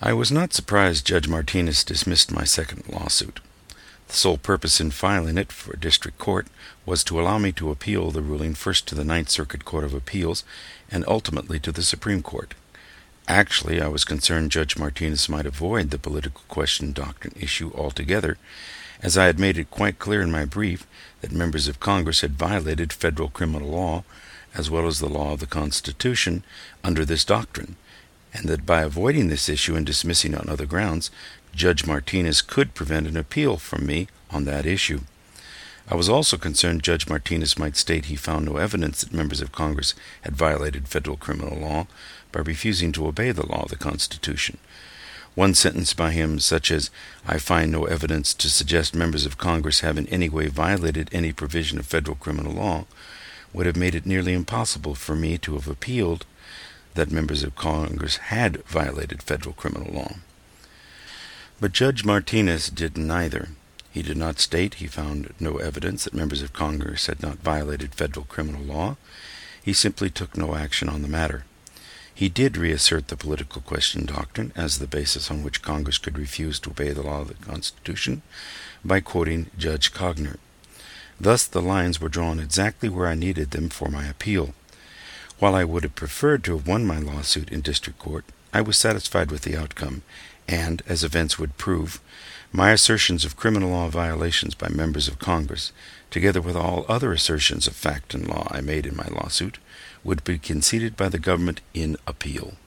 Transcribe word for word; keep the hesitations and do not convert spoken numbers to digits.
I was not surprised Judge Martinez dismissed my second lawsuit. The sole purpose in filing it for district court was to allow me to appeal the ruling first to the Ninth Circuit Court of Appeals and ultimately to the Supreme Court. Actually, I was concerned Judge Martinez might avoid the political question doctrine issue altogether, as I had made it quite clear in my brief that members of Congress had violated federal criminal law as well as the law of the Constitution under this doctrine, and that by avoiding this issue and dismissing on other grounds, Judge Martinez could prevent an appeal from me on that issue. I was also concerned Judge Martinez might state he found no evidence that members of Congress had violated federal criminal law by refusing to obey the law of the Constitution. One sentence by him, such as, "I find no evidence to suggest members of Congress have in any way violated any provision of federal criminal law," would have made it nearly impossible for me to have appealed that members of Congress had violated federal criminal law. But Judge Martinez did neither. He did not state he found no evidence that members of Congress had not violated federal criminal law. He simply took no action on the matter. He did reassert the political question doctrine as the basis on which Congress could refuse to obey the law of the Constitution by quoting Judge Cogner. Thus the lines were drawn exactly where I needed them for my appeal. While I would have preferred to have won my lawsuit in district court, I was satisfied with the outcome, and, as events would prove, my assertions of criminal law violations by members of Congress, together with all other assertions of fact and law I made in my lawsuit, would be conceded by the government in appeal.